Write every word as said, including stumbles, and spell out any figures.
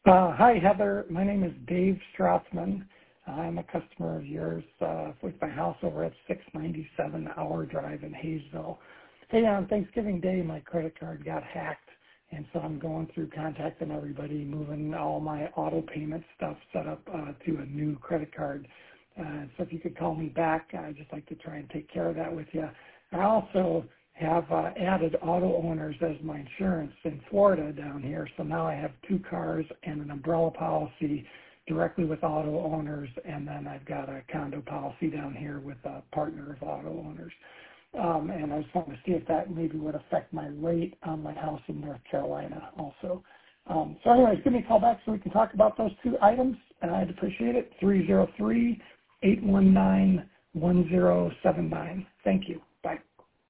Uh, hi, Heather. My name is Dave Strassman. I'm a customer of yours uh, with my house over at six ninety-seven Hour Drive in Hayesville. Hey, on Thanksgiving Day, my credit card got hacked, and so I'm going through contacting everybody, moving all my auto payment stuff set up uh, to a new credit card. Uh, so if you could call me back, I'd just like to try and take care of that with you. I also have uh, added auto owners as my insurance in Florida down here, so now I have two cars and an umbrella policy directly with auto owners, and then I've got a condo policy down here with a partner of auto owners. Um, and I just wanted to see if that maybe would affect my rate on my house in North Carolina also. Um, so anyways, give me a call back so we can talk about those two items, and I'd appreciate it. three oh three, eight one nine, one oh seven nine. Thank you.